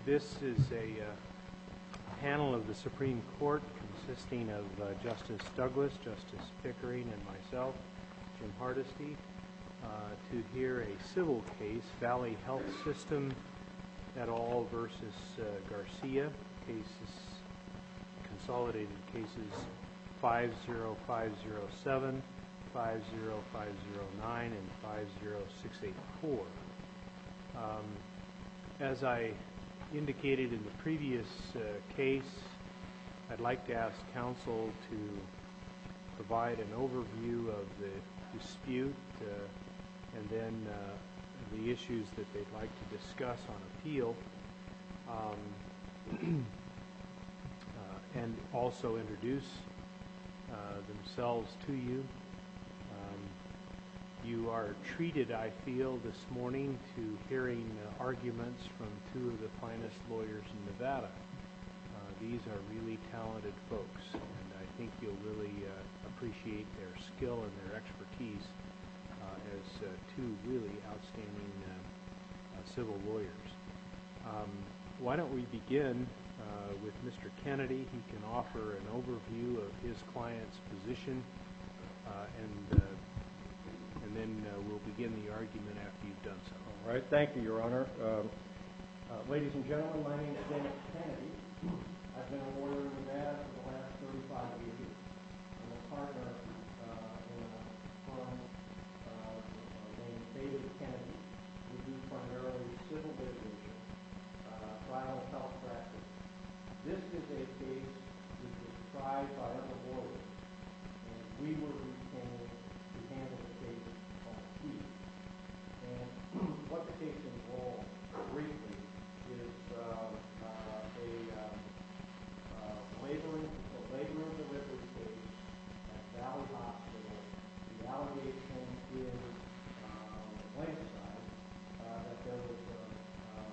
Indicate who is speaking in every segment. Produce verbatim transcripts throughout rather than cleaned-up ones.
Speaker 1: This is a uh, panel of the Supreme Court consisting of uh, Justice Douglas, Justice Pickering, and myself, Jim Hardesty, uh, to hear a civil case, Valley Health System et al. Versus uh, Garcia, cases, consolidated cases five zero five zero seven, five zero five zero nine, and five zero six eight four. Um, as I indicated in the previous uh, case, I'd like to ask counsel to provide an overview of the dispute uh, and then uh, the issues that they'd like to discuss on appeal, um, uh, and also introduce uh, themselves to you. Um, you are treated, I feel, this morning to hearing uh, arguments from two of the finest lawyers in Nevada. Uh, these are really talented folks, and I think you'll really uh, appreciate their skill and their expertise uh, as uh, two really outstanding uh, uh, civil lawyers. Um, why don't we begin uh, with Mister Kennedy? He can offer an overview of his client's position, uh, and uh, and then uh, we'll begin the argument after you've done so.
Speaker 2: All right. Thank you, Your Honor. Um, uh, ladies and gentlemen, my name is Dennis Kennedy. I've been a lawyer in Nevada for the last thirty-five years. I'm a partner uh, in a firm uh, named David Kennedy. We do primarily civil litigation, uh, trial and health practice. This is a case which was tried by other lawyers, and we were retained to handle the case on appeal. And what the case involves, briefly, is uh, uh, a um, uh, laboring, a labor and delivery case at Valley Hospital. The allegation is uh, on the plaintiff's side uh, that there was a, um,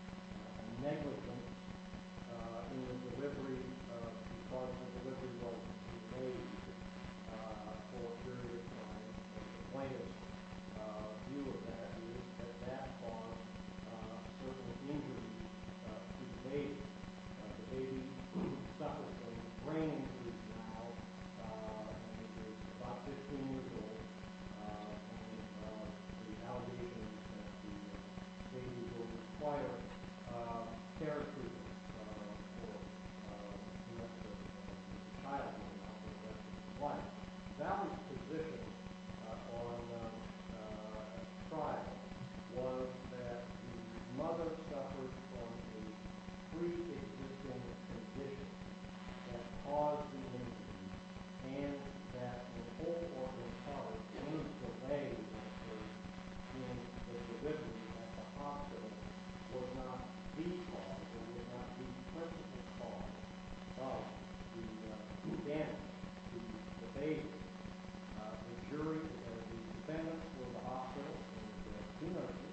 Speaker 2: a negligence uh, in the delivery uh, because the delivery was delayed uh, for a period of time. And the plaintiff's uh, view of that is that that caused uh, certain injuries uh, to the baby. Uh, the baby suffers from brain injuries now, uh, and is about fifteen years old. Uh, and uh, the allegation is that the uh, baby will require uh, care treatment uh, for uh, the rest of uh, the child now for the rest of his life. Valley's position uh, on uh, uh, trial was that the mother suffered from a pre-existing condition that caused the injury, and that in whole or in part, any delay that occurred in the delivery at the hospital was not the cause, or was not the principal cause of the uh, damage to the baby. Uh, the jury, uh, the defendants were the hospital and uh, two nurses,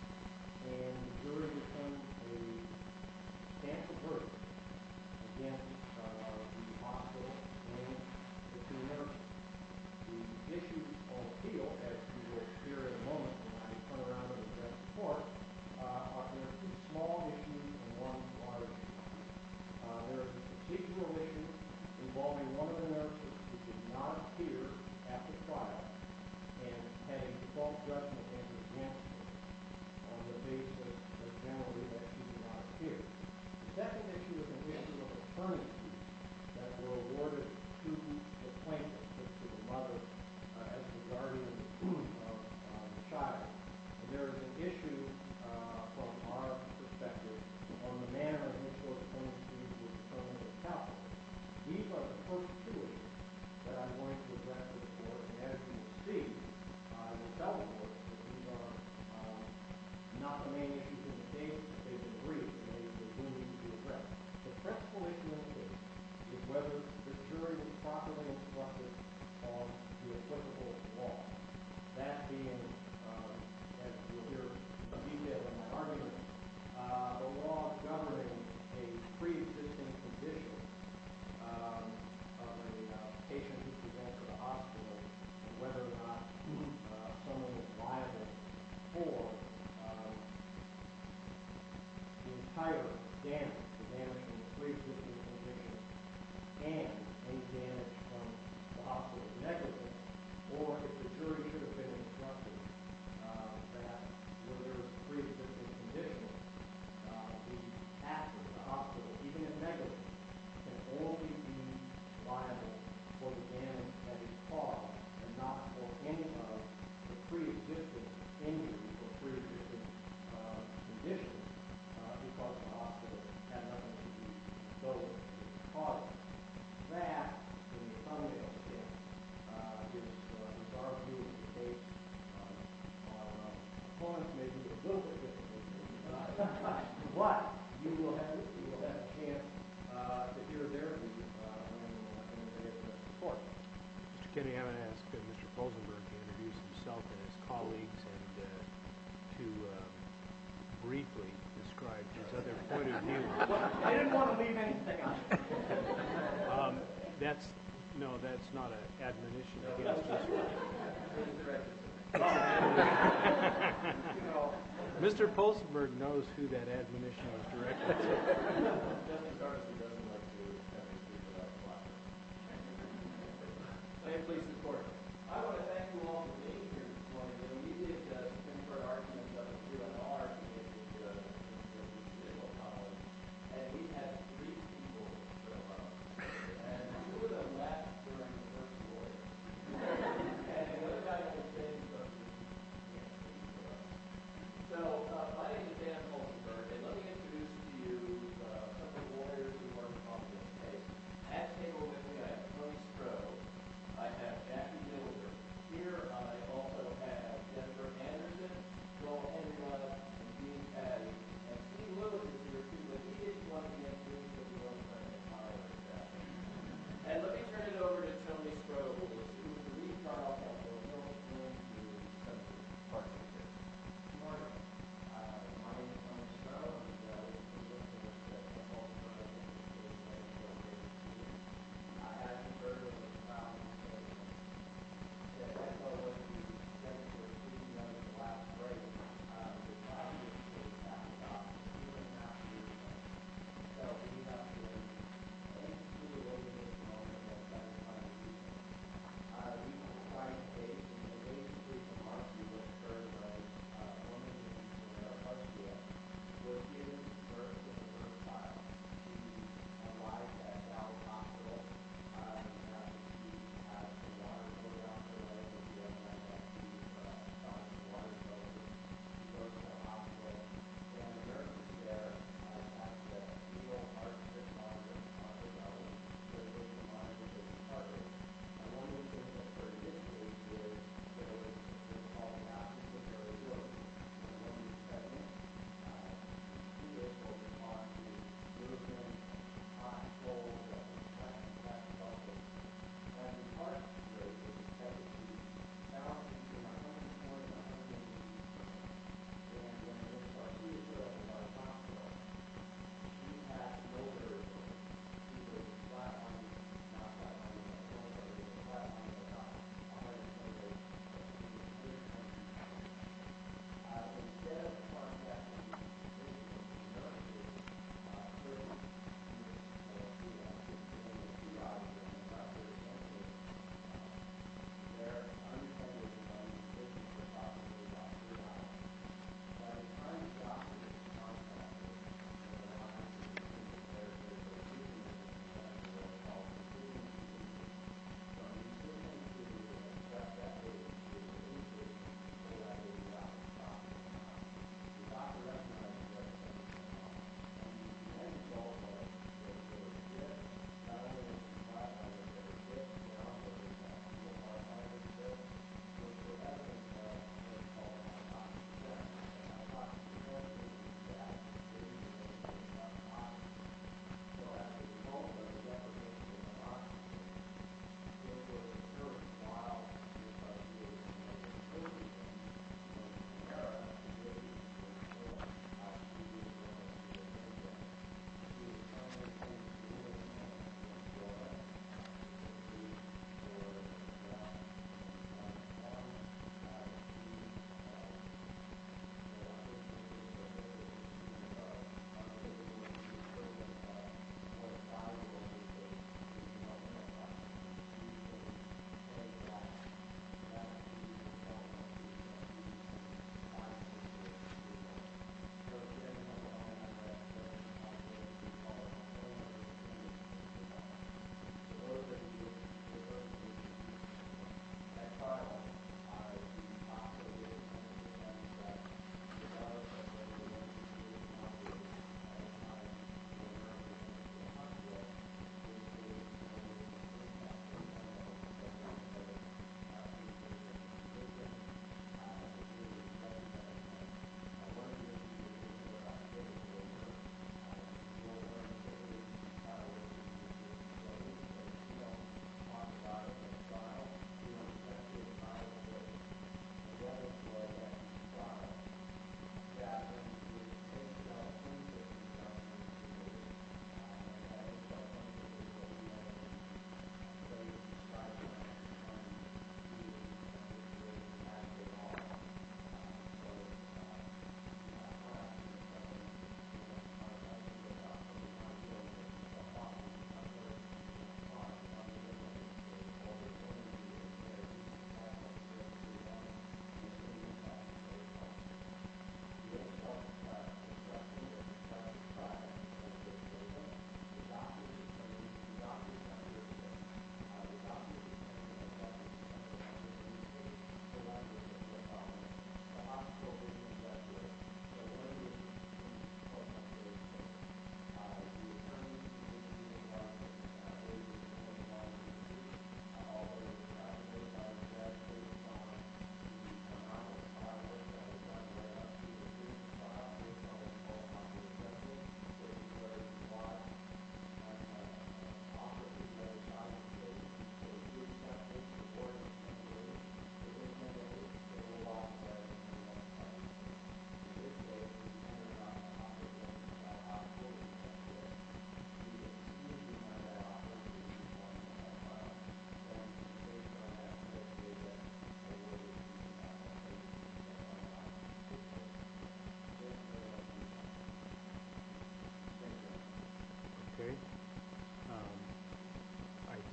Speaker 2: and the jury returned a substantial verdict against uh, the hospital and the two nurses. The issue on appeal, as you will hear in a moment when I turn around and address the court, uh, are there are two small issues and one large issue. Uh, there is a procedural issue involving one of the nurses who did not appear at the trial and had a default judgment entered against her on the basis that generally that she did not appear. The second issue is an issue of attorney fees that were awarded to the plaintiff, to the mother, uh, as the guardian of uh, the child. And there is an issue uh, from our perspective on the manner in which those attorney fees were determined and calculated. These are the first two issues that I'm going to address to the court, and as you will see, I will tell the court that these are um, not the main issues in the case, but they've been briefed, and they, they do need to be addressed. The principal issue in the case is whether the jury was properly instructed on the applicable law. That being, um, as you'll hear in detail in my argument, uh, the law governing a pre-existing condition um, of a uh, patient who presents to the hospital, and whether or not uh, someone is liable for um, entire damage, the damage from the pre-existing conditions, and any damage from the hospital's negligence, or if the jury should have been instructed uh, that where there was pre-existing conditions, uh, the actor, the hospital, even if negligent, can only be liable for the damage that is caused and not for any of the pre-existing injuries or pre-existing uh, conditions uh, because the hospital had nothing to do with those causes. That, in the thumbnail sense, uh, is, uh, is our view of the case. Uh, our uh, opponents may do it a little bit differently, uh, but you will have you will have a chance uh, to hear their view uh, when, uh, when they address the court.
Speaker 1: Mister Kennedy, I'm going to ask uh, Mister Rosenberg to introduce himself and his colleagues and uh, to um, briefly describe his other point of view.
Speaker 2: I didn't want to leave anything out.
Speaker 1: Um, that's, no, that's not an admonition against us. Mister Polsenberg knows who that admonition was directed to.
Speaker 3: Justice Hardesty doesn't like to have me speak without flapping.
Speaker 2: May it please the court.
Speaker 3: I want to thank you all for being here this morning. You know, we did uh, Supreme Court arguments up at U N R in the, uh, in the judicial college, and we had three people show up, and two of them left during the first lawyer. And the other guy was saying something he can't speak for us. So, uh, my name is Dan Polsenberg, and let me introduce to you uh, some of the lawyers who worked on this case. At table with me, I have Tony Stroh. I have Jackie Dilger. Here I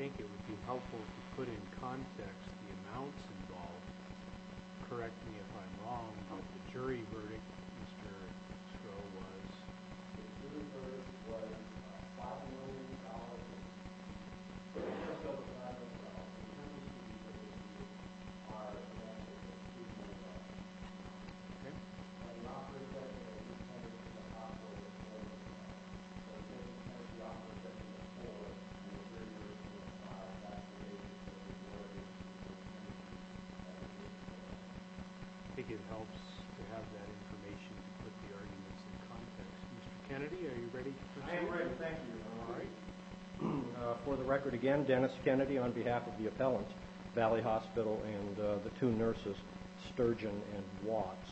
Speaker 1: think it would be helpful to put in context the amounts involved. Correct me if I'm wrong, but the jury verdict, Mister Stroh, was
Speaker 3: The jury verdict was uh, five million dollars. Just over five million dollars. The attorney's fees that were used are in excess of two million dollars.
Speaker 1: okay.
Speaker 3: And the offer is that they intended to the hospital was four million dollars. So if they intended the offer is that they were four and the jury verdict was five, that's the basis that the award is the attorney's fees that were used for that.
Speaker 1: I think it helps to have that information to put the arguments in context. Mister Kennedy, are you ready to proceed?
Speaker 2: I am ready, thank you.
Speaker 1: All right.
Speaker 2: Uh, For the record again, Dennis Kennedy on behalf of the appellants, Valley Hospital, and uh, the two nurses, Sturgeon and Watts.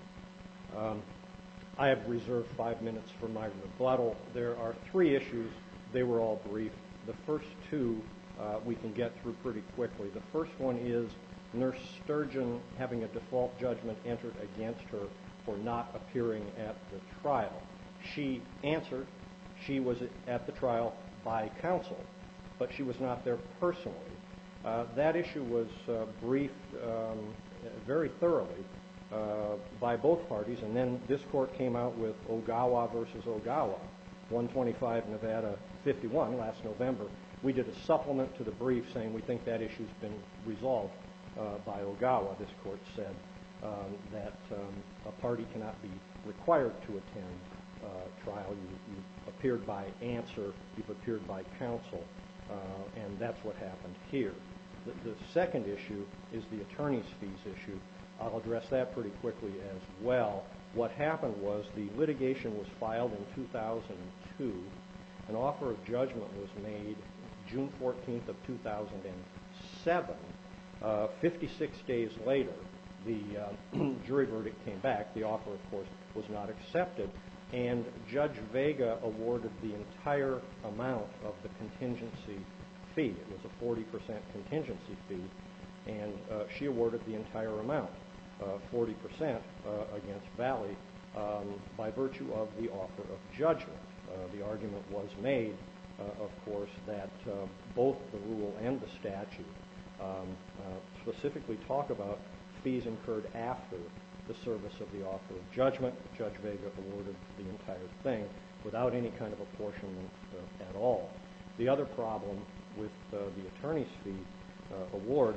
Speaker 2: Um, I have reserved five minutes for my rebuttal. There are three issues. They were all brief. The first two uh, we can get through pretty quickly. The first one is Nurse Sturgeon having a default judgment entered against her for not appearing at the trial. She answered she was at the trial by counsel, but she was not there personally. Uh, that issue was uh, briefed um, very thoroughly uh, by both parties, and then this court came out with Ogawa versus Ogawa, one twenty-five Nevada fifty-one last November. We did a supplement to the brief saying we think that issue's been resolved uh, by Ogawa. This court said um, that um, a party cannot be required to attend uh, trial. You, you appeared by answer, you've appeared by counsel, uh, and that's what happened here. The, the second issue is the attorney's fees issue. I'll address that pretty quickly as well. What happened was the litigation was filed in two thousand two. An offer of judgment was made June fourteenth of two thousand seven. Uh, fifty-six days later, the uh, jury verdict came back. The offer, of course, was not accepted, and Judge Vega awarded the entire amount of the contingency fee. It was a forty percent contingency fee, and uh, she awarded the entire amount, uh, forty percent uh, against Valley, um, by virtue of the offer of judgment. Uh, the argument was made, uh, of course, that uh, both the rule and the statute um, uh, specifically talk about fees incurred after the service of the offer of judgment. Judge Vega awarded the entire thing without any kind of apportionment uh, at all. The other problem with uh, the attorney's fee uh, award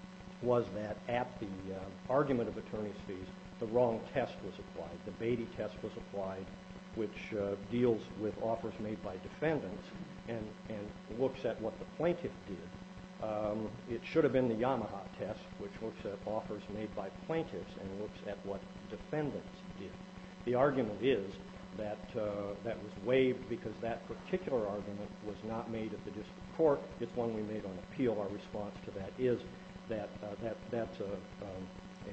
Speaker 2: was that at the uh, argument of attorney's fees, the wrong test was applied. The Beatty test was applied, which uh, deals with offers made by defendants and, and looks at what the plaintiff did. Um, it should have been the Yamaha test, which looks at offers made by plaintiffs and looks at what defendants did. The argument is that uh, that was waived because that particular argument was not made at the district court. It's one we made on appeal. Our response to that is that uh, that that's a, um, a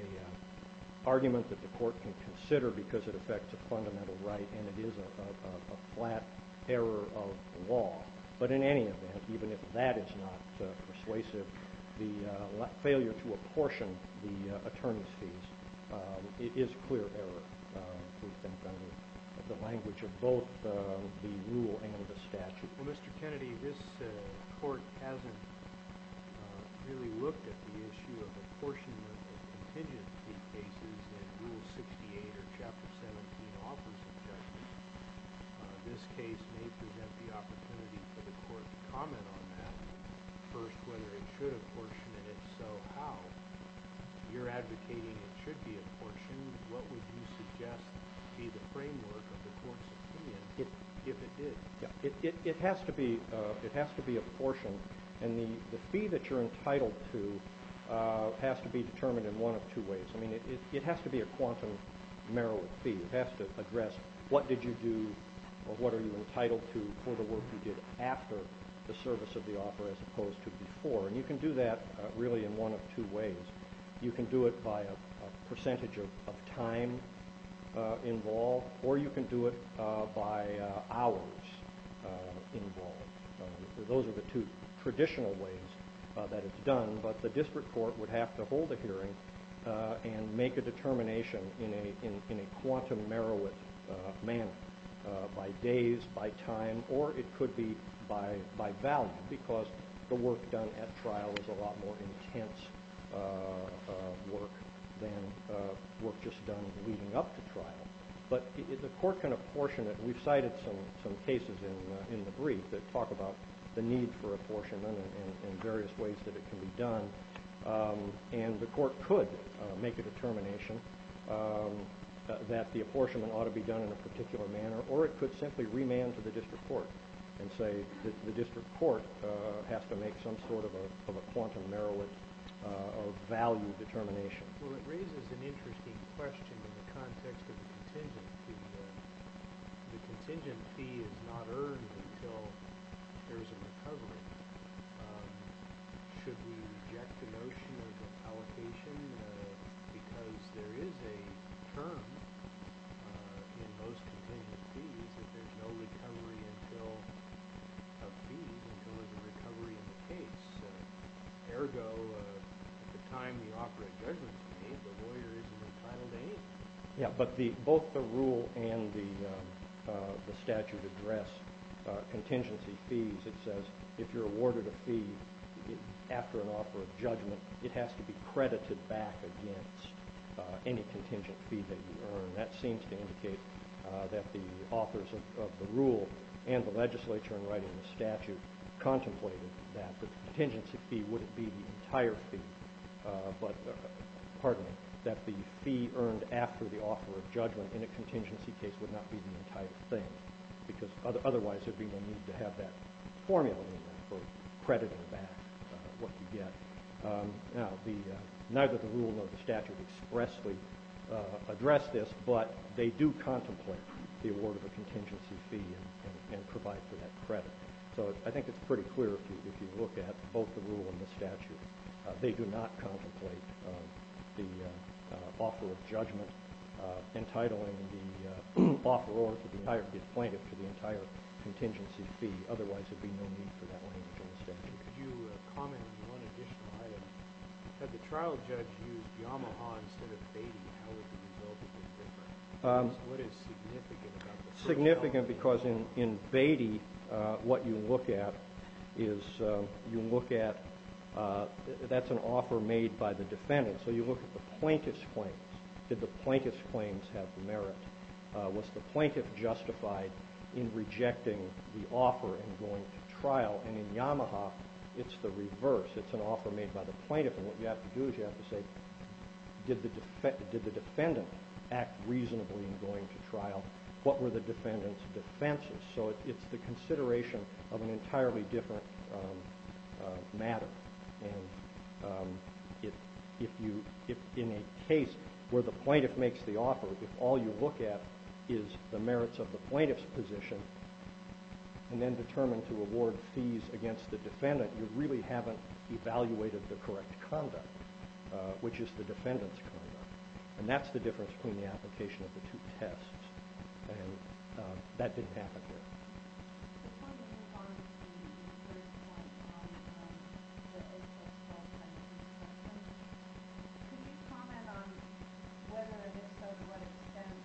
Speaker 2: uh, argument that the court can consider because it affects a fundamental right, and it is a, a, a flat error of law. But in any event, even if that is not uh, persuasive, the uh, failure to apportion the uh, attorney's fees um, it is clear error, uh, we think, under the language of both uh, the rule and the statute.
Speaker 1: Well, Mister Kennedy, this uh, court hasn't uh, really looked at the issue of apportionment of contingent fee cases in Rule sixty-eight or Chapter seventeen offers of judgment. Uh, this case may present the opportunity for the court to comment on that. First, whether it should apportion, and if so, how. You're advocating it should be apportioned. What would you suggest be the framework of the court's opinion
Speaker 2: It,
Speaker 1: if it did?
Speaker 2: yeah, it, it, it has to be uh, it has to be apportioned, and the, the fee that you're entitled to uh, has to be determined in one of two ways. I mean, it, it, it has to be a quantum merit fee. It has to address what did you do or what are you entitled to for the work you did after the service of the offer as opposed to before. And you can do that uh, really in one of two ways. You can do it by a, a percentage of, of time uh, involved, or you can do it uh, by uh, hours uh, involved. Uh, those are the two traditional ways uh, that it's done, but the district court would have to hold a hearing uh, and make a determination in a, in, in a quantum merit uh, manner, uh, by days, by time, or it could be by, by value, because the work done at trial is a lot more intense uh, uh, work than uh, work just done leading up to trial. But it, it, the court can apportion it. We've cited some, some cases in, uh, in the brief that talk about the need for apportionment and, and, and various ways that it can be done. Um, and the court could uh, make a determination um, uh, that the apportionment ought to be done in a particular manner, or it could simply remand to the district court and say that the district court uh, has to make some sort of a, of a quantum merit uh, or value determination.
Speaker 1: Well, it raises an interesting question in the context of the contingent fee. Uh, the contingent fee is not earned until there's a recovery. Um, should we reject the notion of allocation uh, because there is a term uh, in most contingent fees that there's no recovery until of fees until there's a recovery in the case. Uh, ergo, uh, at the time the offer of judgment is made, the lawyer isn't entitled to anything.
Speaker 2: Yeah, but the both the rule and the um, uh, the statute address uh, contingency fees. It says if you're awarded a fee it, after an offer of judgment, it has to be credited back against uh, any contingent fee that you earn. That seems to indicate uh, that the authors of, of the rule and the legislature in writing the statute contemplated that the contingency fee wouldn't be the entire fee, uh, but, uh, pardon me, that the fee earned after the offer of judgment in a contingency case would not be the entire thing, because other, otherwise there'd be no need to have that formula in there for crediting back uh, what you get. Um, now, the, uh, neither the rule nor the statute expressly uh, address this, but they do contemplate the award of a contingency fee and, and, and provide for that credit. So I think it's pretty clear if you, if you look at both the rule and the statute. Uh, they do not contemplate um, the uh, uh, offer of judgment uh, entitling the uh, offeror to the entire the plaintiff to the entire contingency fee. Otherwise, there'd be no need for that language in the statute.
Speaker 1: Could you uh, comment on one additional item? Had the trial judge used Yamaha instead of Beatty, how would the result have been different?
Speaker 2: Um,
Speaker 1: what is significant about the first
Speaker 2: significant
Speaker 1: element?
Speaker 2: because in, in Beatty, uh, what you look at is uh, you look at uh, that's an offer made by the defendant. So you look at the plaintiff's claims. Did the plaintiff's claims have merit? Uh, was the plaintiff justified in rejecting the offer and going to trial? And in Yamaha, it's the reverse. It's an offer made by the plaintiff, and what you have to do is you have to say, did the def- did the defendant act reasonably in going to trial? What were the defendant's defenses? So it, it's the consideration of an entirely different um, uh, matter. And um, it, if you, if in a case where the plaintiff makes the offer, if all you look at is the merits of the plaintiff's position, and then determine to award fees against the defendant, you really haven't evaluated the correct conduct, uh, which is the defendant's conduct. And that's the difference between the application of the two tests. And uh, that didn't happen here.
Speaker 4: Before we move on to the first point on um, the ex post penalty question, could you comment on whether, and if so, to what extent,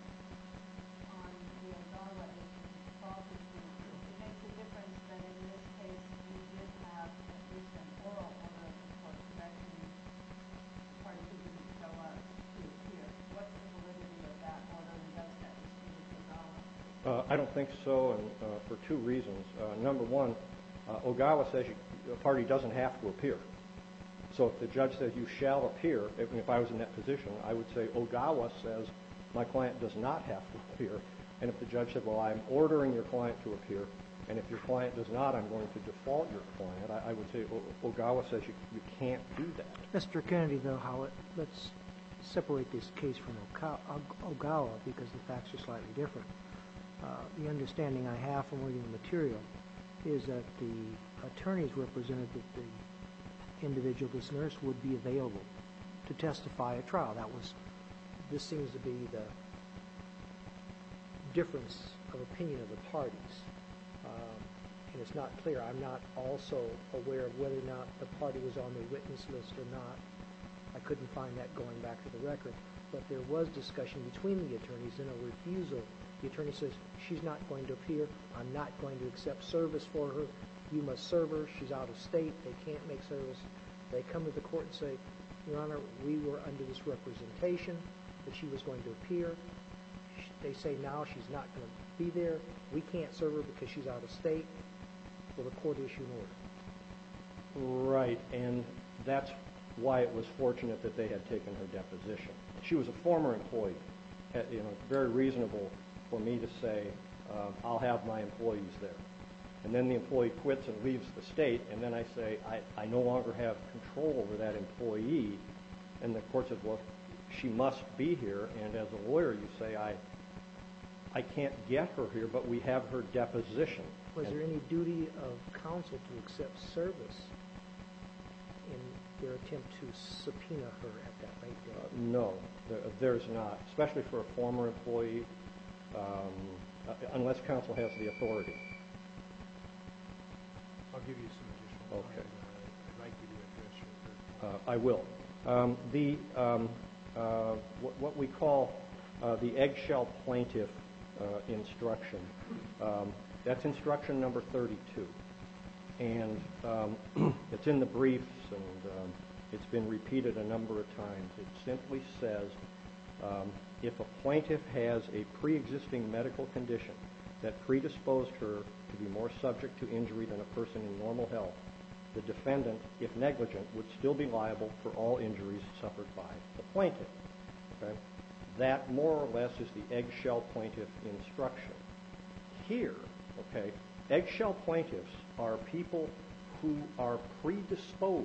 Speaker 4: on the Ogawa issue, falls issue, it makes a difference that in this case we did have at least an oral order of the court directing the party who didn't show up to appear. What's the validity of that order, and does that distinguish Ogawa?
Speaker 2: Uh, I don't think so, and uh, for two reasons. Uh, number one, uh, Ogawa says you, a party doesn't have to appear. So if the judge says you shall appear, if, if I was in that position, I would say Ogawa says my client does not have to appear. And if the judge said, well, I'm ordering your client to appear, and if your client does not, I'm going to default your client, I, I would say o- Ogawa says you, you can't do that.
Speaker 5: Mister Kennedy, though, how it, let's separate this case from Oka- Ogawa because the facts are slightly different. Uh, the understanding I have from reading the material is that the attorneys represented that the individual, this nurse, would be available to testify at trial. That was, this seems to be the difference of opinion of the parties. Um, and it's not clear. I'm not also aware of whether or not the party was on the witness list or not. I couldn't find that going back to the record. But there was discussion between the attorneys and a refusal. The attorney says, she's not going to appear. I'm not going to accept service for her. you must serve her, she's out of state, they can't make service. They come to the court and say, Your Honor, we were under this representation that she was going to appear. Sh- They say now she's not going to be there. We can't serve her because she's out of state. Will the court issue an order?
Speaker 2: Right, and that's why it was fortunate that they had taken her deposition. She was a former employee. Uh, You know, it's very reasonable for me to say, uh, I'll have my employees there. And then the employee quits and leaves the state, and then I say, I, I no longer have control over that employee. And the court says, well, she must be here. And as a lawyer, you say, I, I can't get her here, but we have her deposition.
Speaker 5: Was
Speaker 2: And-
Speaker 5: there any duty of counsel to accept service in their attempt to subpoena her at that late
Speaker 2: Uh,
Speaker 5: date?
Speaker 2: No, there, there's not, especially for a former employee, um, uh, unless counsel has the authority.
Speaker 1: I'll give you some additional time.
Speaker 2: Okay.
Speaker 1: Uh, I'd like you to address your third point.
Speaker 2: Uh, I will. Um, the um, uh, what, what we call uh, the eggshell plaintiff uh, instruction. Um, that's instruction number thirty-two, and um, it's in the briefs, and um, it's been repeated a number of times. It simply says, um, if a plaintiff has a pre-existing medical condition that predisposed her to be more subject to injury than a person in normal health, the defendant, if negligent, would still be liable for all injuries suffered by the plaintiff. Okay? That more or less is the eggshell plaintiff instruction. Here, okay, eggshell plaintiffs are people who are predisposed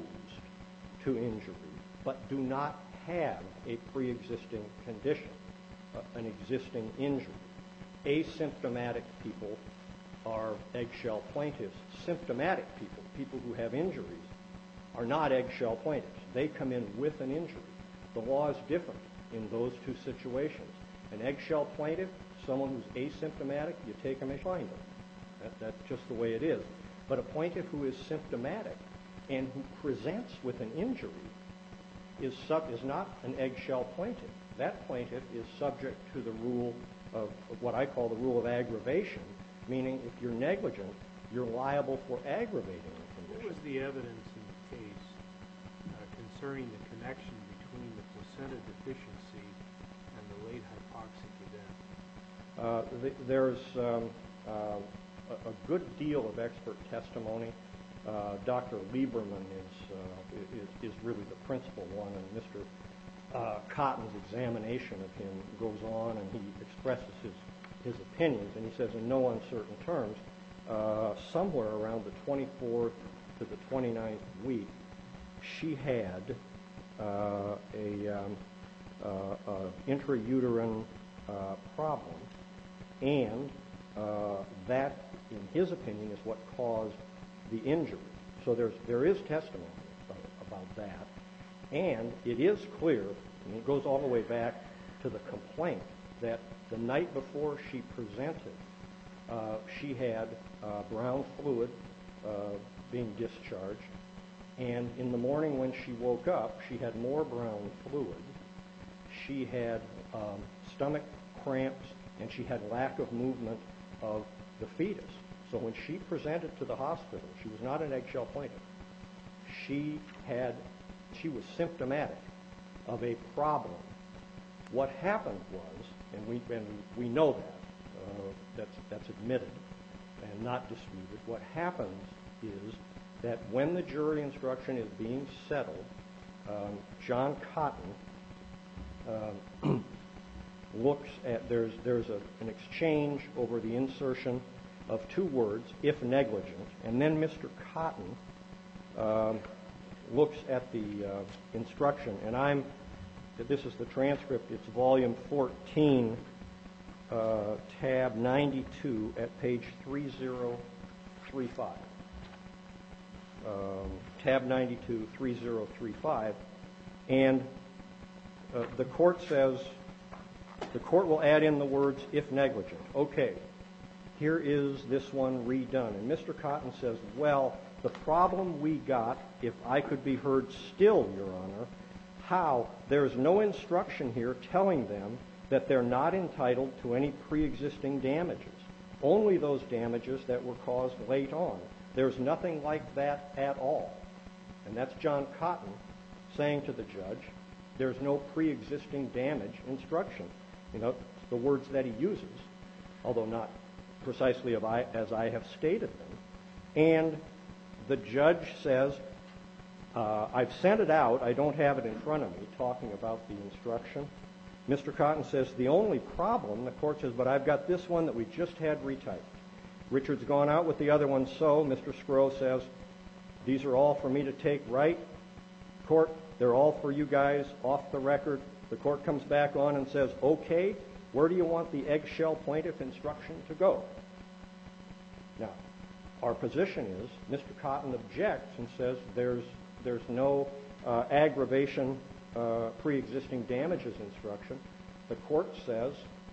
Speaker 2: to injury but do not have a pre-existing condition, uh, an existing injury. Asymptomatic people are eggshell plaintiffs. Symptomatic people, people who have injuries, are not eggshell plaintiffs. They come in with an injury. The law is different in those two situations. An eggshell plaintiff, someone who's asymptomatic, you take them and find them. That, that's just the way it is. But a plaintiff who is symptomatic and who presents with an injury is, sub, is not an eggshell plaintiff. That plaintiff is subject to the rule of, of what I call the rule of aggravation, meaning if you're negligent, you're liable for aggravating the
Speaker 1: What
Speaker 2: condition.
Speaker 1: was the evidence in the case uh, concerning the connection between the placenta deficiency and the late hypoxic event?
Speaker 2: Uh, th- there's um, uh, a, a good deal of expert testimony. Uh, Doctor Lieberman is, uh, is, is really the principal one, and Mister Uh, Cotton's examination of him goes on, and he expresses his, his opinions, and he says in no uncertain terms, uh, somewhere around the twenty-fourth to the twenty-ninth week, she had uh, a um, uh, uh, intrauterine uh, problem, and uh, that, in his opinion, is what caused the injury. So there's, there is testimony about, about that. And it is clear, and it goes all the way back to the complaint, that the night before she presented, uh, she had uh, brown fluid uh, being discharged, and in the morning when she woke up, she had more brown fluid. She had um, stomach cramps, and she had lack of movement of the fetus. So when she presented to the hospital, she was not an eggshell plaintiff. She had She was symptomatic of a problem. What happened was, and we, and we know that, uh, that's, that's admitted and not disputed, what happens is that when the jury instruction is being settled, um, John Cotton um, looks at, there's, there's a, an exchange over the insertion of two words, if negligent, and then Mister Cotton um, looks at the uh, instruction, and I'm, this is the transcript, it's volume fourteen, uh, tab ninety-two at page three zero three five. Um, tab ninety-two, three zero three five, and uh, the court says, the court will add in the words, if negligent. Okay, here is this one redone. And Mister Cotton says, well, the problem we got, if I could be heard still, Your Honor, how there's no instruction here telling them that they're not entitled to any pre-existing damages, only those damages that were caused late on. There's nothing like that at all. And that's John Cotton saying to the judge, there's no pre-existing damage instruction. You know, the words that he uses, although not precisely as I have stated them. And the judge says, uh, I've sent it out, I don't have it in front of me, talking about the instruction. Mister Cotton says, the only problem, the court says, but I've got this one that we just had retyped. Richard's gone out with the other one, so Mister Scrow says, these are all for me to take right. Court, they're all for you guys, off the record. The court comes back on and says, okay, where do you want the eggshell plaintiff instruction to go? Now, our position is, Mister Cotton objects and says there's, there's no uh, aggravation uh, pre-existing damages instruction. The court says,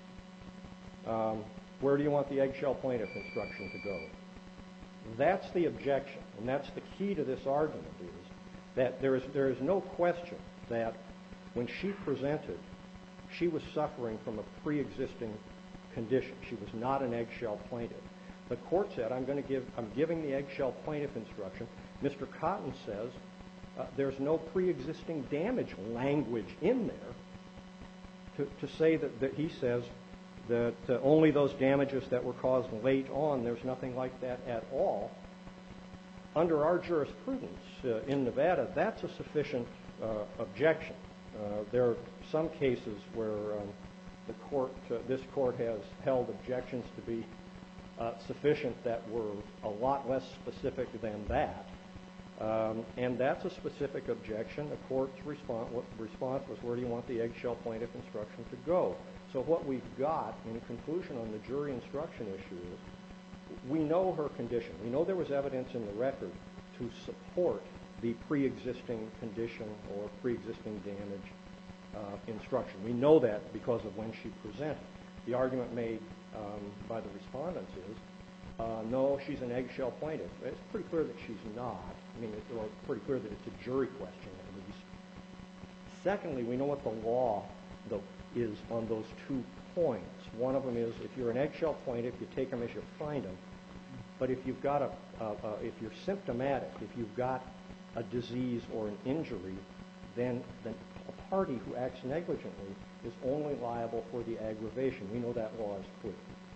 Speaker 2: um, where do you want the eggshell plaintiff instruction to go? That's the objection, and that's the key to this argument, is that there is, there is no question that when she presented, she was suffering from a pre-existing condition. She was not an eggshell plaintiff. The court said, I'm going to give, I'm giving the eggshell plaintiff instruction. Mister Cotton says uh, there's no pre-existing damage language in there to, to say that, that he says that uh, only those damages that were caused late on, there's nothing like that at all. Under our jurisprudence uh, in Nevada, that's a sufficient uh, objection. Uh, there are some cases where um, the court, uh, this court has held objections to be uh, sufficient that were a lot less specific than that. Um, and that's a specific objection. The court's response, response was, where do you want the eggshell plaintiff instruction to go? So what we've got in conclusion on the jury instruction issue is, we know her condition. We know there was evidence in the record to support the pre-existing condition or pre-existing damage uh, instruction. We know that because of when she presented. The argument made um, by the respondents is, uh, no, she's an eggshell plaintiff. It's pretty clear that she's not. I mean, it's pretty clear that it's a jury question at least. Secondly, we know what the law though, is on those two points. One of them is, if you're an eggshell plaintiff, you take them as you find them. But if you've got a, uh, uh, if you're symptomatic, if you've got a disease or an injury, then, then a party who acts negligently is only liable for the aggravation. We know that law is clear.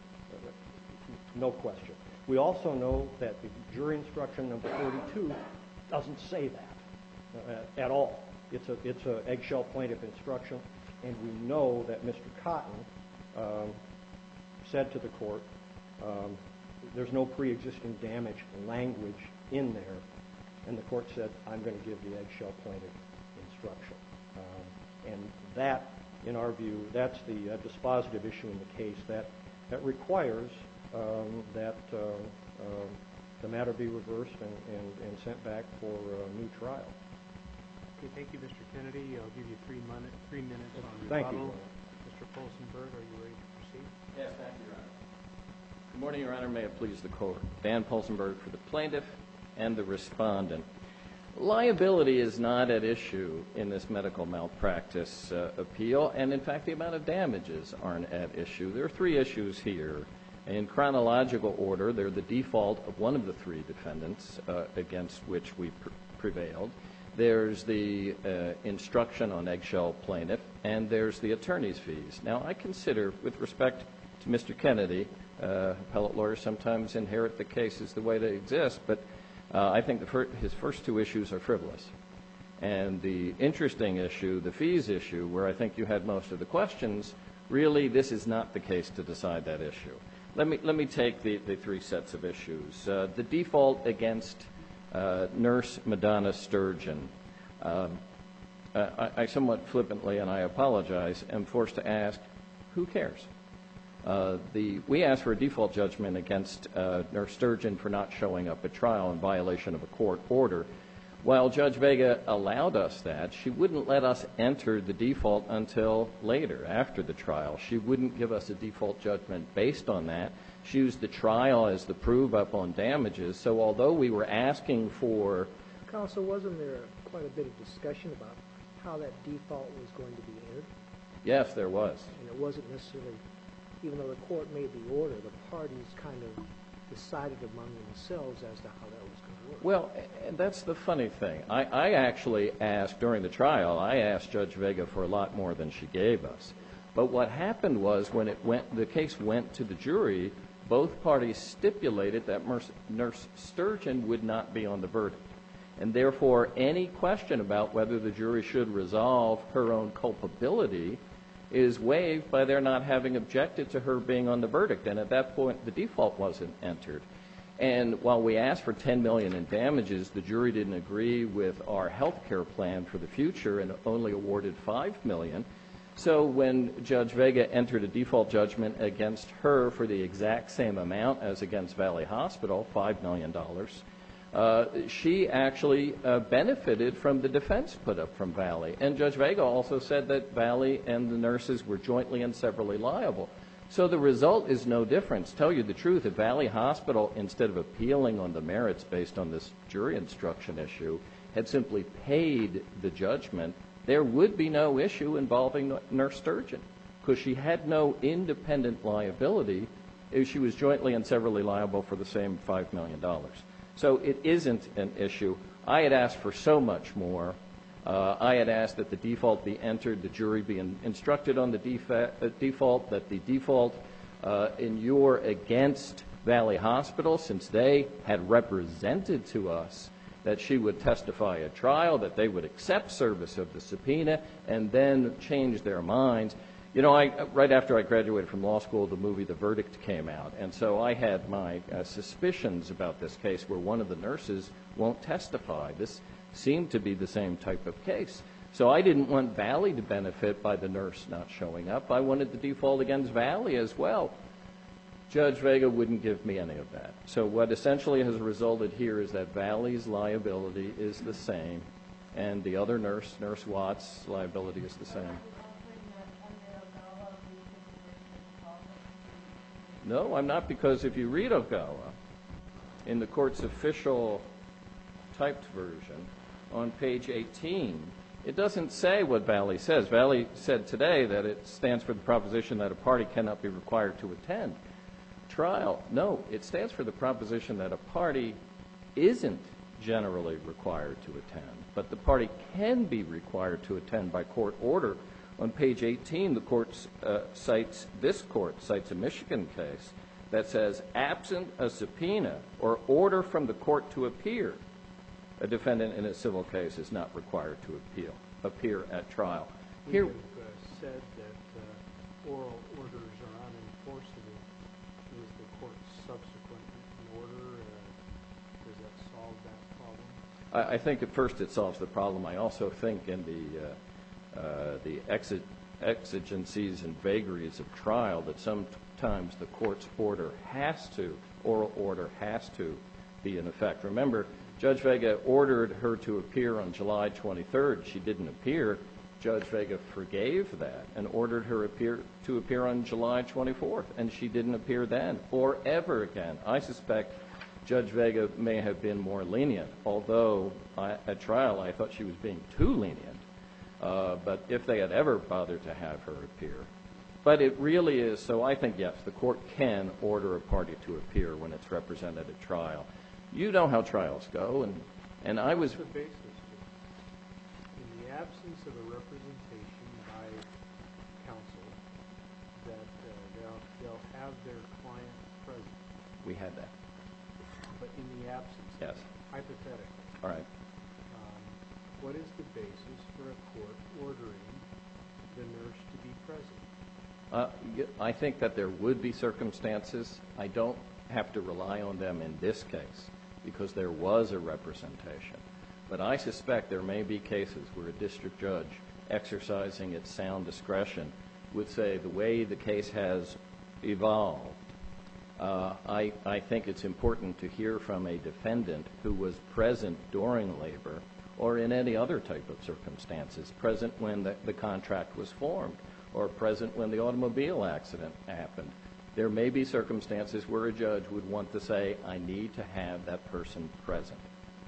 Speaker 2: No question. We also know that the jury instruction number thirty-two doesn't say that uh, at all. It's a it's a eggshell plaintiff instruction, and we know that Mister Cotton um, said to the court, um, there's no pre-existing damage language in there, and the court said, I'm going to give the eggshell plaintiff instruction. Um, and that, in our view, that's the uh, dispositive issue in the case that, that requires um, that uh, uh, the matter be reversed and, and, and sent back for a new trial.
Speaker 1: Okay, thank you, Mister Kennedy. I'll give you three, minute, three minutes on
Speaker 2: Thank
Speaker 1: rebuttal.
Speaker 2: you.
Speaker 1: Mister Polsenberg, are you ready to proceed?
Speaker 3: Yes, thank you, Your Honor. Good morning, Your Honor. May it please the court. Dan Polsenberg for the plaintiff and the respondent. Liability is not at issue in this medical malpractice uh, appeal, and in fact the amount of damages aren't at issue. There are three issues here. In chronological order, they're the default of one of the three defendants uh, against which we pr prevailed. There's the uh, instruction on eggshell plaintiff, and there's the attorney's fees. Now, I consider, with respect to Mister Kennedy, uh, appellate lawyers sometimes inherit the cases the way they exist, but uh, I think the fir his first two issues are frivolous. And the interesting issue, the fees issue, where I think you had most of the questions, really this is not the case to decide that issue. Let me, let me take the, the three sets of issues. Uh, the default against uh, Nurse Madonna Sturgeon. Um, uh, I, I somewhat flippantly, and I apologize, am forced to ask, who cares? Uh, the, we asked for a default judgment against uh, Nurse Sturgeon for not showing up at trial in violation of a court order. While Judge Vega allowed us that, she wouldn't let us enter the default until later, after the trial. She wouldn't give us a default judgment based on that. She used the trial as the prove up on damages. So although we were asking for...
Speaker 5: Counsel, wasn't there quite a bit of discussion about how that default was going to be entered?
Speaker 3: Yes, there was.
Speaker 5: And it wasn't necessarily, even though the court made the order, the parties kind of decided among themselves as to how that was going to work.
Speaker 6: Well, and that's the funny thing. I, I actually asked, during the trial, I asked Judge Vega for a lot more than she gave us. But what happened was when it went, the case went to the jury, both parties stipulated that Nurse Sturgeon would not be on the verdict. And therefore, any question about whether the jury should resolve her own culpability is waived by their not having objected to her being on the verdict. And at that point, the default wasn't entered. And while we asked for ten million dollars in damages, the jury didn't agree with our health care plan for the future and only awarded five million dollars. So when Judge Vega entered a default judgment against her for the exact same amount as against Valley Hospital, five million dollars, uh, she actually uh, benefited from the defense put up from Valley. And Judge Vega also said that Valley and the nurses were jointly and severally liable. So the result is no difference. Tell you the truth, if Valley Hospital, instead of appealing on the merits based on this jury instruction issue, had simply paid the judgment, there would be no issue involving Nurse Sturgeon, because she had no independent liability if she was jointly and severally liable for the same five million dollars. So it isn't an issue. I had asked for so much more. Uh, I had asked that the default be entered, the jury be in, instructed on the defa- uh, default, that the default uh, inure against Valley Hospital, since they had represented to us that she would testify at trial, that they would accept service of the subpoena, and then change their minds. You know, I, right after I graduated from law school, the movie The Verdict came out, and so I had my uh, suspicions about this case where one of the nurses won't testify. This seemed to be the same type of case. So I didn't want Valley to benefit by the nurse not showing up. I wanted the default against Valley as well. Judge Vega wouldn't give me any of that. So what essentially has resulted here is that Valley's liability is the same, and the other nurse, Nurse Watts' liability is the same. No, I'm not, because if you read Ogawa, in the court's official typed version, on page eighteen, it doesn't say what Valley says. Valley said today that it stands for the proposition that a party cannot be required to attend trial. No, it stands for the proposition that a party isn't generally required to attend, but the party can be required to attend by court order. On page eighteen, the court uh, cites, this court cites a Michigan case that says, absent a subpoena or order from the court to appear, a defendant in a civil case is not required to appeal, appear at trial.
Speaker 1: We
Speaker 6: Here,
Speaker 1: have uh, said that uh, oral orders are unenforceable. Is the court's subsequent written order, uh, does that solve that problem?
Speaker 6: I, I think at first it solves the problem. I also think in the uh, uh, the exig- exigencies and vagaries of trial that sometimes the court's order has to, oral order has to be in effect. Remember, Judge Vega ordered her to appear on July twenty-third. She didn't appear. Judge Vega forgave that and ordered her appear, to appear on July twenty-fourth, and she didn't appear then or ever again. I suspect Judge Vega may have been more lenient, although I, at trial I thought she was being too lenient. Uh, but if they had ever bothered to have her appear. But it really is, so I think, yes, the court can order a party to appear when it's represented at trial. You know how trials go, and, and I was...
Speaker 1: What's the basis to? In the absence of a representation by counsel, that uh, they'll, they'll have their client present,
Speaker 6: We had that.
Speaker 1: but in the absence,
Speaker 6: Yes.
Speaker 1: hypothetically,
Speaker 6: All right.
Speaker 1: um, what is the basis for a court ordering the nurse to be present?
Speaker 6: Uh, y- I think that there would be circumstances. I don't have to rely on them in this case because there was a representation. But I suspect there may be cases where a district judge exercising its sound discretion would say the way the case has evolved, uh, I, I think it's important to hear from a defendant who was present during labor or in any other type of circumstances, present when the, the contract was formed or present when the automobile accident happened. There may be circumstances where a judge would want to say, I need to have that person present.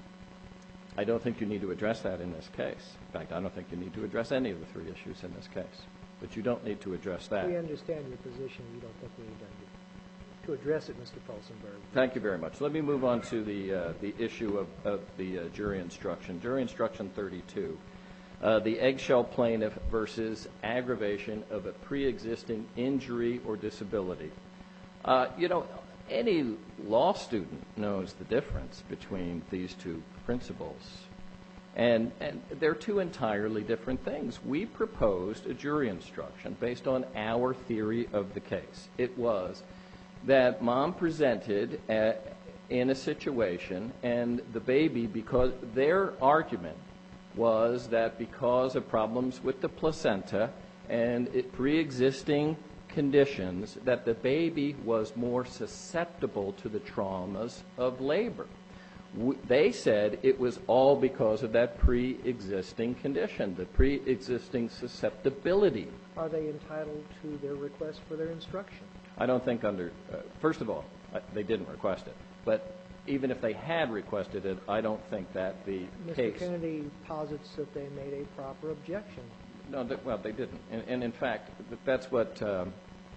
Speaker 6: I don't think you need to address that in this case. In fact, I don't think you need to address any of the three issues in this case. But you don't need to address that.
Speaker 5: We understand your position. We don't think we need to to address it, Mister Felsenberg.
Speaker 6: Thank you very much. Let me move on to the, uh, the issue of, of the uh, jury instruction. Jury instruction thirty-two, uh, the eggshell plaintiff versus aggravation of a pre-existing injury or disability. Uh, you know, any law student knows the difference between these two principles. And, and they're two entirely different things. We proposed a jury instruction based on our theory of the case. It was that mom presented at, in a situation, and the baby, because their argument was that because of problems with the placenta and it pre-existing conditions, that the baby was more susceptible to the traumas of labor. W- they said it was all because of that pre-existing condition, the pre-existing susceptibility.
Speaker 5: Are they entitled to their request for their instruction?
Speaker 6: I don't think under, uh, first of all, uh, they didn't request it. But even if they had requested it, I don't think that the
Speaker 5: Mister
Speaker 6: case...
Speaker 5: Kennedy posits that they made a proper objection.
Speaker 6: No, they, well, they didn't. And, and in fact, that's what... Um,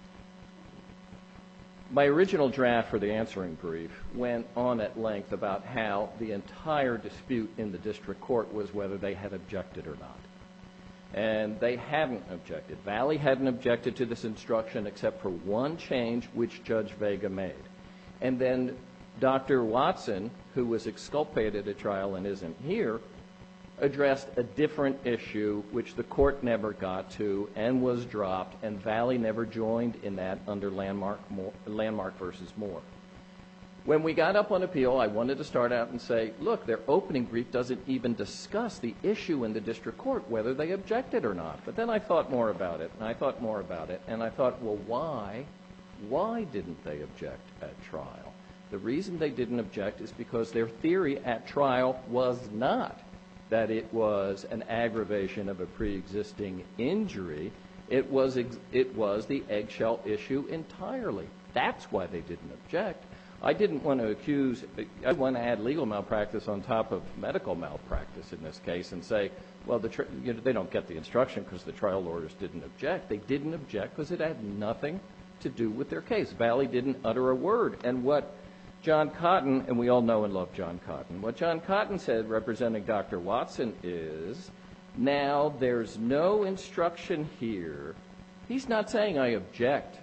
Speaker 6: my original draft for the answering brief went on at length about how the entire dispute in the district court was whether they had objected or not. And they hadn't objected. Valley hadn't objected to this instruction except for one change, which Judge Vega made. And then Doctor Watson, who was exculpated at trial and isn't here, addressed a different issue, which the court never got to and was dropped, and Valley never joined in that under Landmark, Moore, Landmark versus Moore. When we got up on appeal, I wanted to start out and say, look, their opening brief doesn't even discuss the issue in the district court, whether they objected or not. But then I thought more about it, and I thought more about it, and I thought, well, why? Why didn't they object at trial? The reason they didn't object is because their theory at trial was not that it was an aggravation of a pre-existing injury. It was, ex- it was the eggshell issue entirely. That's why they didn't object. I didn't want to accuse, I didn't want to add legal malpractice on top of medical malpractice in this case and say, well, the tr- you know, they don't get the instruction because the trial lawyers didn't object. They didn't object because it had nothing to do with their case. Valley didn't utter a word. And what John Cotton, and we all know and love John Cotton, what John Cotton said, representing Doctor Watson, is, now there's no instruction here. He's not saying I object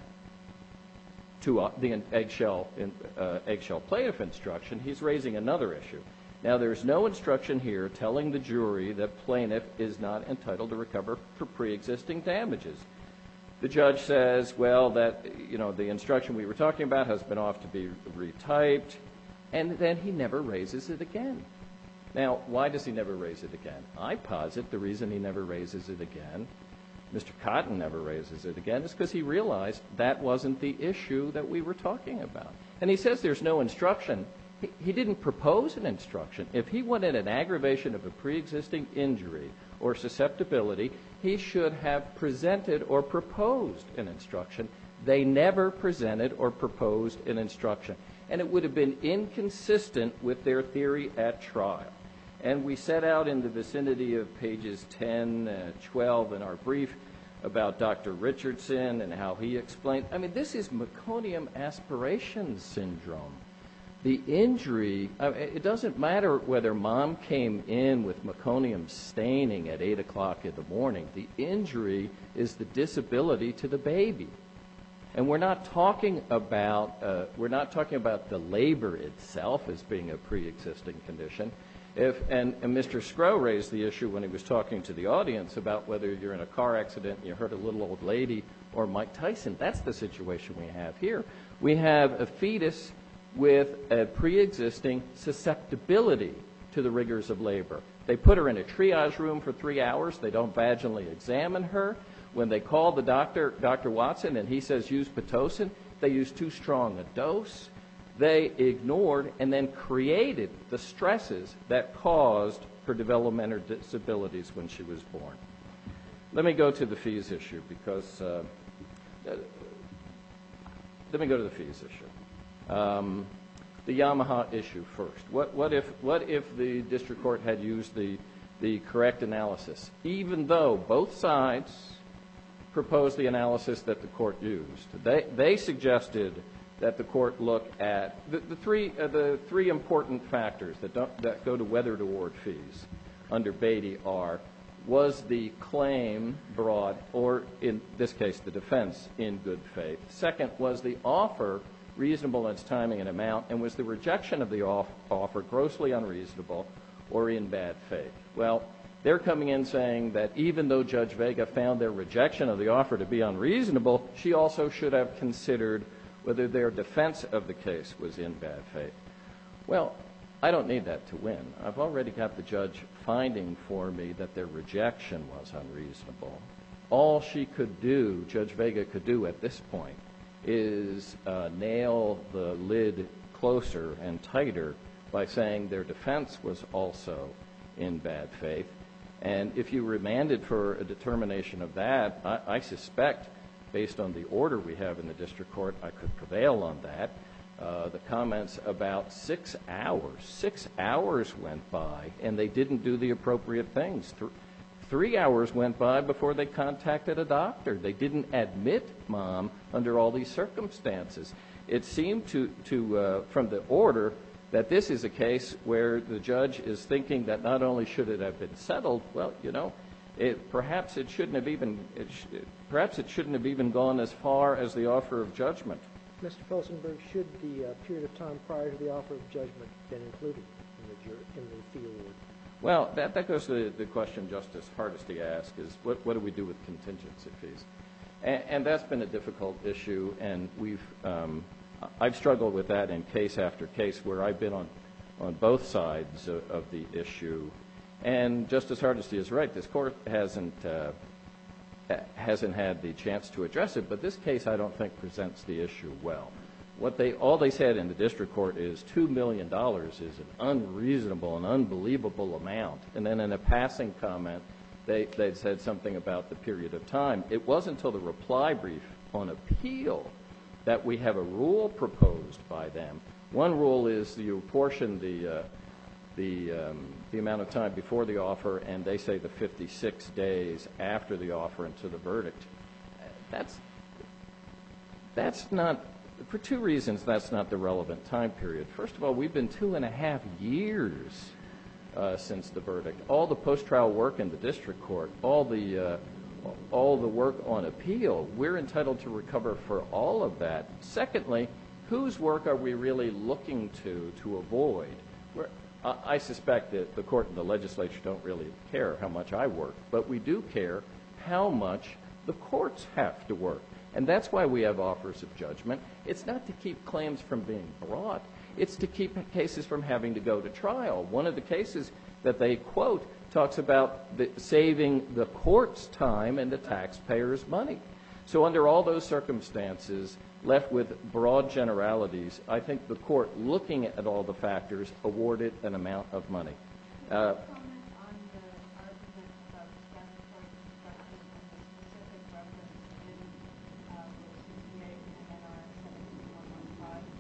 Speaker 6: to uh, the eggshell, in, uh, eggshell plaintiff instruction. He's raising another issue. Now, there's no instruction here telling the jury that plaintiff is not entitled to recover for pre-existing damages. The judge says, well, that, you know, the instruction we were talking about has been off to be retyped, and then he never raises it again. Now, why does he never raise it again? I posit the reason he never raises it again, Mister Cotton never raises it again, is because he realized that wasn't the issue that we were talking about. And he says there's no instruction. He, he didn't propose an instruction. If he wanted an aggravation of a pre-existing injury or susceptibility, he should have presented or proposed an instruction. They never presented or proposed an instruction. And it would have been inconsistent with their theory at trial. And we set out in the vicinity of pages ten, uh, twelve in our brief about Doctor Richardson and how he explained. I mean, this is meconium aspiration syndrome. The injury, I mean, it doesn't matter whether mom came in with meconium staining at eight o'clock in the morning. The injury is the disability to the baby. And we're not talking about, uh, we're not talking about the labor itself as being a pre-existing condition. If, and, and Mister Scrow raised the issue when he was talking to the audience about whether you're in a car accident and you hurt a little old lady or Mike Tyson. That's the situation we have here. We have a fetus with a pre-existing susceptibility to the rigors of labor. They put her in a triage room for three hours. They don't vaginally examine her. When they call the doctor, Doctor Watson, and he says use Pitocin, they use too strong a dose. They ignored and then created the stresses that caused her developmental disabilities when she was born. Let me go to the fees issue because, uh, uh, let me go to the fees issue. Um, the Yamaha issue first. What, what if what if the district court had used the, the correct analysis, even though both sides proposed the analysis that the court used? They, they suggested that the court look at the, the three uh, the three important factors that don't, that go to whether to award fees under Beatty are: was the claim brought, or in this case, the defense, in good faith? Second, was the offer reasonable in its timing and amount, and was the rejection of the off offer grossly unreasonable or in bad faith? Well, they're coming in saying that even though Judge Vega found their rejection of the offer to be unreasonable, she also should have considered whether their defense of the case was in bad faith. Well, I don't need that to win. I've already got the judge finding for me that their rejection was unreasonable. All she could do, Judge Vega could do at this point, is uh, nail the lid closer and tighter by saying their defense was also in bad faith. And if you remanded for a determination of that, I, I suspect, based on the order we have in the district court, I could prevail on that. Uh, the comments about six hours, six hours went by, and they didn't do the appropriate things. Th- three hours went by before they contacted a doctor. They didn't admit Mom under all these circumstances. It seemed to, to uh, from the order, that this is a case where the judge is thinking that not only should it have been settled, well, you know, it, perhaps it shouldn't have even, it sh- perhaps it shouldn't have even gone as far as the offer of judgment.
Speaker 5: Mister Felsenberg, should the uh, period of time prior to the offer of judgment been included in the, jur- in the fee award?
Speaker 6: Well, that, that goes to the, the question Justice Hardesty asked, is what, what do we do with contingency fees? And, and that's been a difficult issue, and we've, um, I've struggled with that in case after case where I've been on, on both sides of, of the issue. And Justice Hardesty is right. This court hasn't, uh, hasn't had the chance to address it, but this case I don't think presents the issue well. What they, all they said in the district court is two million dollars is an unreasonable and unbelievable amount. And then in a passing comment, they, they said something about the period of time. It wasn't until the reply brief on appeal that we have a rule proposed by them. One rule is you apportion the, uh, the, um, the amount of time before the offer, and they say the fifty-six days after the offer and to the verdict. That's, that's not, for two reasons, that's not the relevant time period. First of all, we've been two and a half years uh, since the verdict. All the post-trial work in the district court, all the, uh, all the work on appeal, we're entitled to recover for all of that. Secondly, whose work are we really looking to to avoid? We're, uh, I suspect that the court and the legislature don't really care how much I work, but we do care how much the courts have to work. And that's why we have offers of judgment. It's not to keep claims from being brought. It's to keep cases from having to go to trial. One of the cases that they quote talks about the, saving the court's time and the taxpayers' money. So under all those circumstances, left with broad generalities, I think the court, looking at all the factors, awarded an amount of money. Uh,
Speaker 4: Comment on the argument about statutory construction and the specific reference in uh, Rule sixty-eight and N R S seventeen one one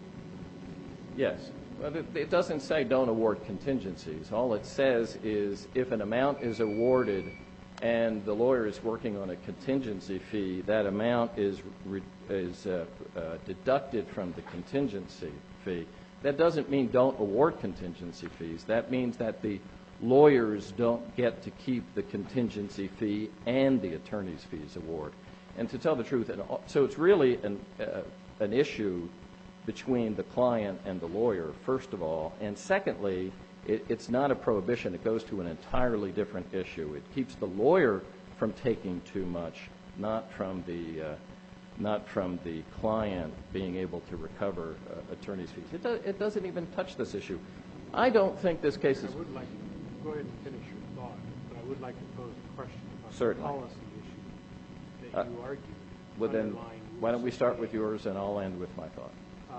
Speaker 4: five?
Speaker 6: Yes. Well, it, it doesn't say don't award contingencies. All it says is if an amount is awarded and the lawyer is working on a contingency fee, that amount is re, is uh, uh, deducted from the contingency fee. That doesn't mean don't award contingency fees. That means that the lawyers don't get to keep the contingency fee and the attorney's fees award. And to tell the truth, and so it's really an, uh, an issue between the client and the lawyer, first of all, and secondly, it, it's not a prohibition. It goes to an entirely different issue. It keeps the lawyer from taking too much, not from the uh, not from the client being able to recover uh, attorney's fees. It, do, it doesn't even touch this issue. I don't think this case is...
Speaker 1: I would like, go ahead and finish your thought, but I would like to pose a question about
Speaker 6: Certainly.
Speaker 1: the policy issue that
Speaker 6: Uh,
Speaker 1: you argued.
Speaker 6: Well, then,
Speaker 1: underlying
Speaker 6: why don't we start
Speaker 1: Rule
Speaker 6: with yours, and I'll end with my thought.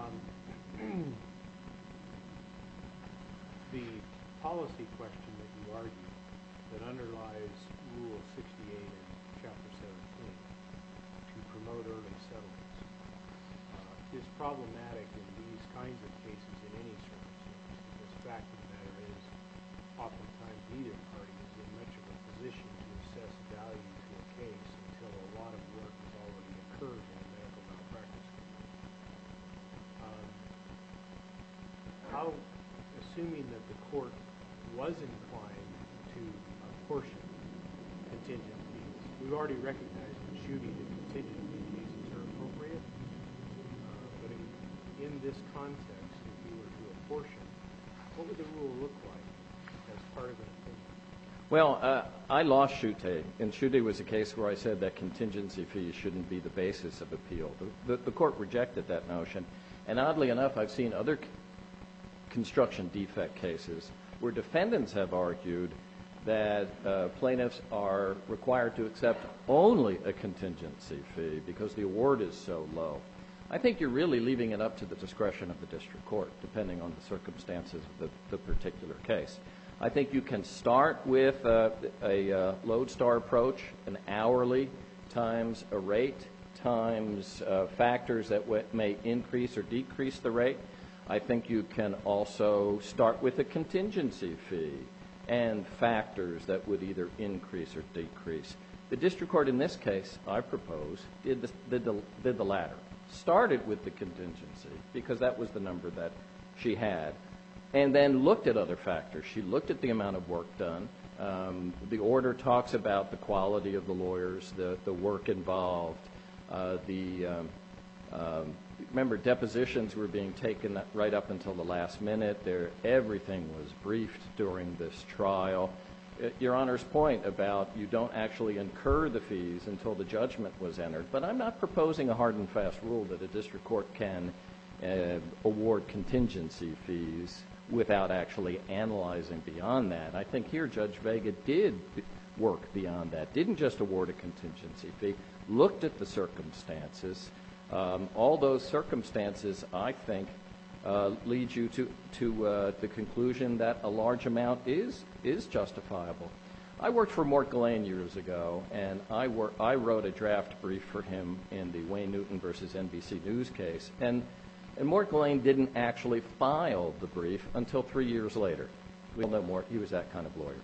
Speaker 1: Um, the policy question that you argued that underlies Rule sixty-eight in Chapter seventeen to promote early settlements uh, is problematic in these kinds of cases in any circumstance, because the fact of the matter is oftentimes neither party is in much of a position to assess value to a case until a lot of work has already occurred in a medical malpractice case. how, assuming that the court was inclined to apportion contingent fees, we've already recognized in shooting that contingent fee cases are appropriate, uh, but in, in this context, if you were to apportion, what would the rule look like as part of an opinion?
Speaker 6: Well, uh, I lost Shute, and Shute was a case where I said that contingency fees shouldn't be the basis of appeal. The, the, the court rejected that notion, and oddly enough, I've seen other c- construction defect cases where defendants have argued that uh, plaintiffs are required to accept only a contingency fee because the award is so low. I think you're really leaving it up to the discretion of the district court, depending on the circumstances of the, the particular case. I think you can start with uh, a uh, lodestar approach, an hourly times a rate times uh, factors that w- may increase or decrease the rate. I think you can also start with a contingency fee and factors that would either increase or decrease. The district court in this case, I propose, did the, did the, did the latter. Started with the contingency because that was the number that she had, and then looked at other factors. She looked at the amount of work done. Um, the order talks about the quality of the lawyers, the, the work involved, uh, the um, um, remember, depositions were being taken right up until the last minute. There, everything was briefed during this trial. Your Honor's point about you don't actually incur the fees until the judgment was entered, but I'm not proposing a hard and fast rule that a district court can uh, award contingency fees without actually analyzing beyond that. I think here Judge Vega did work beyond that, didn't just award a contingency fee, looked at the circumstances. Um, all those circumstances, I think, uh, lead you to, to uh, the conclusion that a large amount is, is justifiable. I worked for Mort Ghislaine years ago, and I, wor- I wrote a draft brief for him in the Wayne Newton versus N B C News case, and, and Mort Ghislaine didn't actually file the brief until three years later. We all know Mort, he was that kind of lawyer.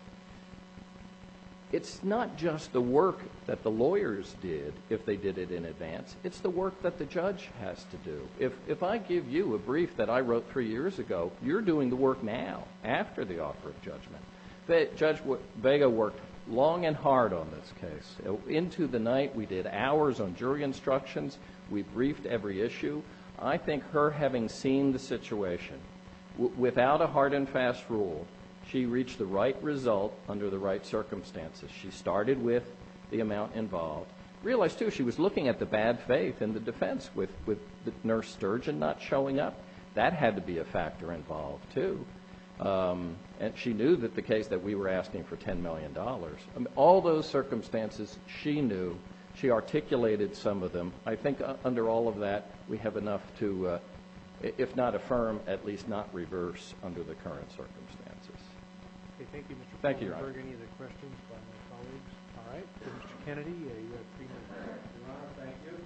Speaker 6: It's not just the work that the lawyers did, if they did it in advance. It's the work that the judge has to do. If if I give you a brief that I wrote three years ago, you're doing the work now, after the offer of judgment. But Judge Vega worked long and hard on this case. Into the night, we did hours on jury instructions. We briefed every issue. I think her having seen the situation, w- without a hard and fast rule, she reached the right result under the right circumstances. She started with the amount involved. Realized, too, she was looking at the bad faith in the defense with, with the Nurse Sturgeon not showing up. That had to be a factor involved, too. Um, and she knew that the case that we were asking for ten million dollars. I mean, all those circumstances she knew. She articulated some of them. I think uh, under all of that, we have enough to, uh, if not affirm, at least not reverse under the current circumstances.
Speaker 1: Okay, thank you, Mister
Speaker 6: Thank you, Your Honor.
Speaker 1: Any other questions by my colleagues? All right, so Mister Kennedy, uh, you have three minutes.
Speaker 2: Your Honor, thank you.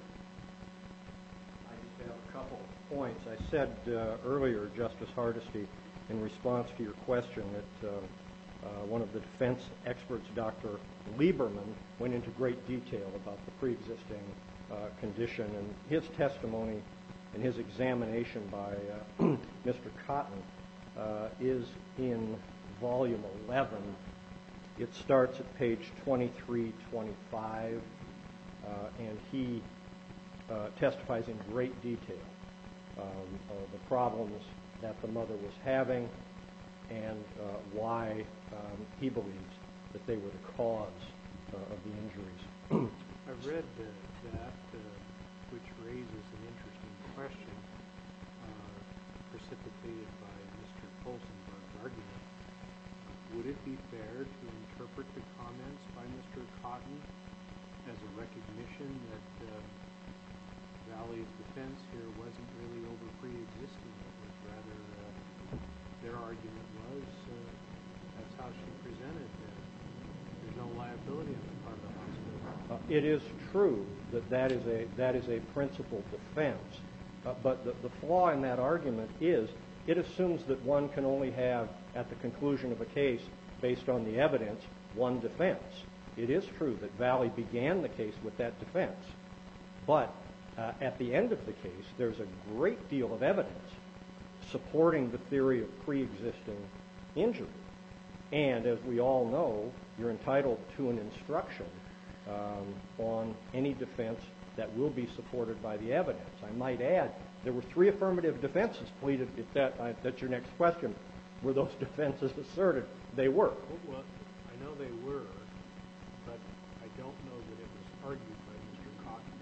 Speaker 2: I just have a couple of points. I said uh, earlier, Justice Hardesty, in response to your question, that uh, uh, one of the defense experts, Doctor Lieberman, went into great detail about the pre-existing uh, condition, and his testimony and his examination by uh, Mister Cotton uh, is in volume eleven. It starts at page twenty-three twenty-five, uh, and he uh, testifies in great detail um, of the problems that the mother was having and uh, why um, he believes that they were the cause uh, of the injuries.
Speaker 1: I've read uh, that, uh, which raises an interesting question uh, precipitated by Mister Polsenberg's argument. Would it be fair to interpret the comments by Mister Cotton as a recognition that uh, Valley's defense here wasn't really over pre-existing? It was rather, uh, their argument was, uh, that's how she presented it. There's no liability on the part of the hospital.
Speaker 2: Uh, it is true that that is a, that is a principal defense, uh, but the, the flaw in that argument is it assumes that one can only have, at the conclusion of a case, based on the evidence, one defense. It is true that Valley began the case with that defense, but uh, at the end of the case, there's a great deal of evidence supporting the theory of pre-existing injury. And as we all know, you're entitled to an instruction um, on any defense that will be supported by the evidence. I might add, there were three affirmative defenses pleaded. If that, uh, that's your next question, were those defenses asserted? They were.
Speaker 1: Well, I know they were, but I don't know that it was argued by Mister Cotton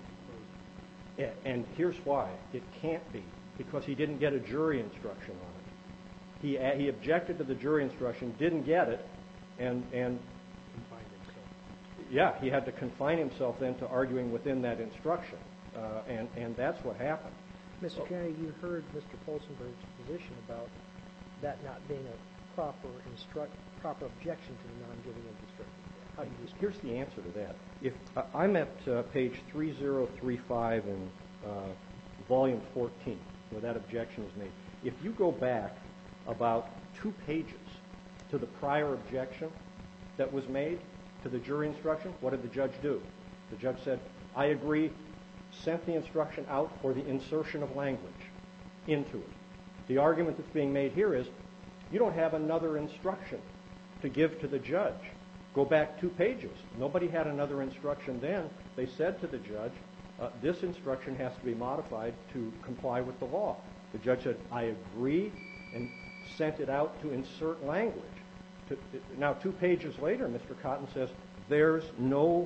Speaker 1: in closing.
Speaker 2: A- And here's why. It can't be, because he didn't get a jury instruction on it. He, a- he objected to the jury instruction, didn't get it, and, and
Speaker 1: Confined himself.
Speaker 2: yeah, he had to confine himself then to arguing within that instruction. Uh, and, and that's what happened.
Speaker 5: Mister Kennedy, you heard Mister Folsenberg's position about that not being a proper instruct, proper objection to the non-giving of instruction. How do you respond?
Speaker 2: Here's the answer to that. If uh, I'm at uh, page three zero three five in uh, volume fourteen, where that objection is made. If you go back about two pages to the prior objection that was made to the jury instruction, what did the judge do? The judge said, I agree, sent the instruction out for the insertion of language into it. The argument that's being made here is, you don't have another instruction to give to the judge. Go back two pages. Nobody had another instruction then. They said to the judge, uh, this instruction has to be modified to comply with the law. The judge said, I agree, and sent it out to insert language. To, now, two pages later, Mister Cotton says, there's no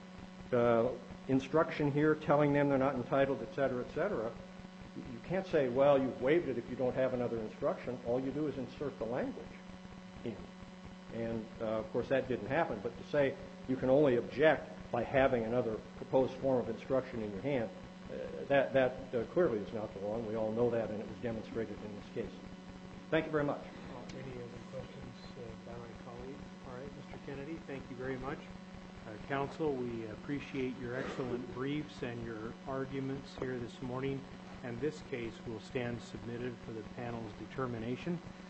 Speaker 2: uh, instruction here telling them they're not entitled, et cetera, et cetera. You can't say, well, you've waived it if you don't have another instruction. All you do is insert the language in. And, uh, of course, that didn't happen. But to say you can only object by having another proposed form of instruction in your hand, uh, that, that uh, clearly is not the law, and we all know that, and it was demonstrated in this case. Thank you very much.
Speaker 1: Uh, Any other questions uh, by my colleague? All right, Mister Kennedy, thank you very much. Uh, Counsel, we appreciate your excellent briefs and your arguments here this morning, and this case will stand submitted for the panel's determination.